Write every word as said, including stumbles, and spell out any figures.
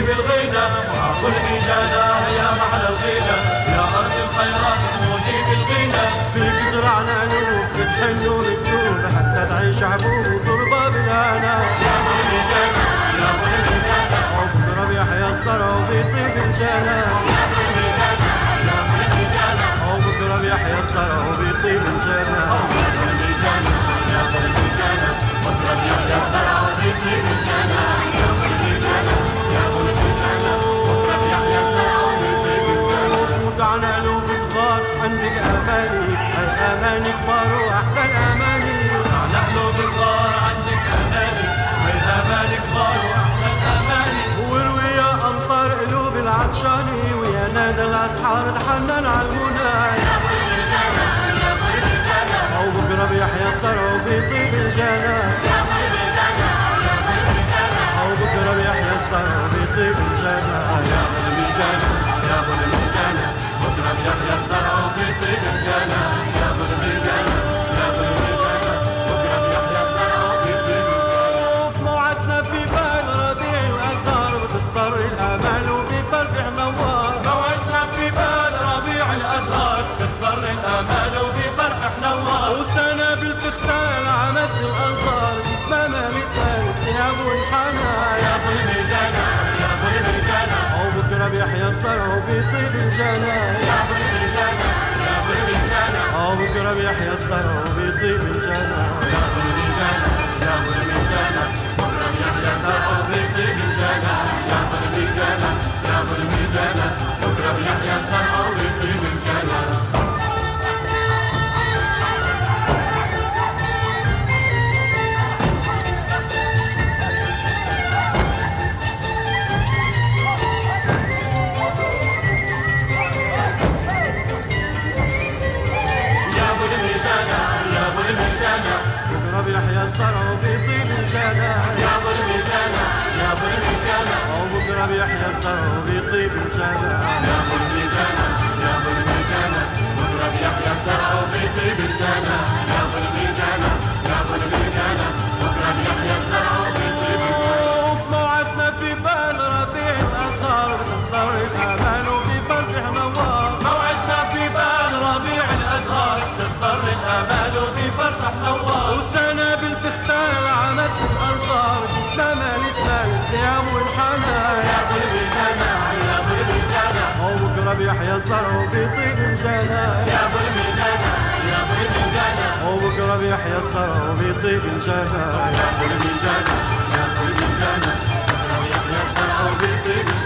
بالغنى وأبو الميجانة يا محلى الغنى يا أرض الخيرات موجي بالغنى فيك زرعنا نوب بتحن ونكتوب حتى تعيش حبوب وتربى بالهنا يا أبو الميجانة يا أبو الميجانة وبكرة بيحيى الثرى وبيطيب الجنة يا أبو الميجانة يا أبو الميجانة وبكرة بيحيى الثرى وبيطيب الجنة يا أبو الميجانة يا أبو الميجانة بكرة بيحيى الثرى وبيطيب الجنة يا أبو الميجانة يا أبو الميجانة بكرة بيحيى الثرى وبيطيب الجنة وقعنا قلوب صغار عندك أماني هاي أماني كبار وأحلى الأماني على قلوب الغار عندك أماني هاي الأماني كبار وأحلى الأماني وروي يا أمطار قلوب العطشاني ويا نادى الأسحار تحنن على المنى يا أبو الميجانة يا أبو الميجانة وبكرة بيحيى الثرى وبيطيب الجنة يا أبو الميجانة يا أبو الميجانة وبكرة بيحيى الثرى وبيطيب الجنة يا أبو الميجانة يا أبو الميجانة بكرة بيحيى الثرى وبيطيب الجنة يا أبو الميجانة يا أبو الميجانة بكرة بيحيى الثرى وبيطيب الجنة في موعدنا في بال ربيع الأزهار بتضطر الآمال وبفرح نوار موعدنا في بال ربيع الأزهار تضطر الآمال وبفرح نوار وسنابل تختال عمد الأنصار بتمامى مثال الذهب والحنان يا أبو الميجانة يا أبو الميجانة وبكرة بيحيى الثرى وبيطيب الجنة يا أبو الميجانة يا أبو الميجانة وبكرة بيحيى الثرى وبيطيب الجنة يا أبو الميجانة يا أبو الميجانة بكرة بيحيى الثرى وبيطيب الجنة يا أبو الميجانة يا أبو الميجانة بكرة بيحيى الثرى وبيطيب الجنة بكرة بيحيى الثرى وبيطيب الجنة يا أبو الميجانة يا أبو الميجانة وبكرة بيحيى الثرى وبيطيب الجنة يا أبو الميجانة يا أبو الميجانة بكرة بيحيى الثرى وبيطيب الجنة يا أبو الميجانة يا أبو الميجانة بكرة بيحيى الثرى وبيطيب الجنة وفي موعدنا في بال ربيع الأزهار بتضطر الآمال وبفرح نوار موعدنا في بال ربيع الأزهار تضطر الآمال وبفرح نوار وسنابل تختال عمد الأنصار بتمامى مثال الذهب والحنان يا أبو الميجانة يا أبو الميجانة وبكرة بيحيى الثرى وبيطيب الجنة يا أبو الميجانة يا أبو الميجانة وبكرة بيحيى الثرى وبيطيب الجنة يا أبو الميجانة يا أبو الميجانة بكرة بيحيى الثرى وبيطيب